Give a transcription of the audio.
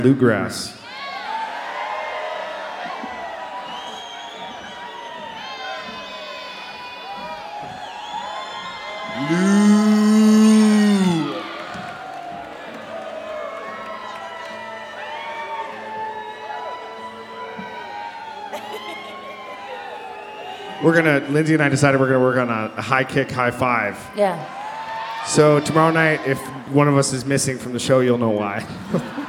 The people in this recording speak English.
Bluegrass. Lindsay and I decided we're gonna work on a high kick, high five. Yeah. So tomorrow night, if one of us is missing from the show, you'll know why.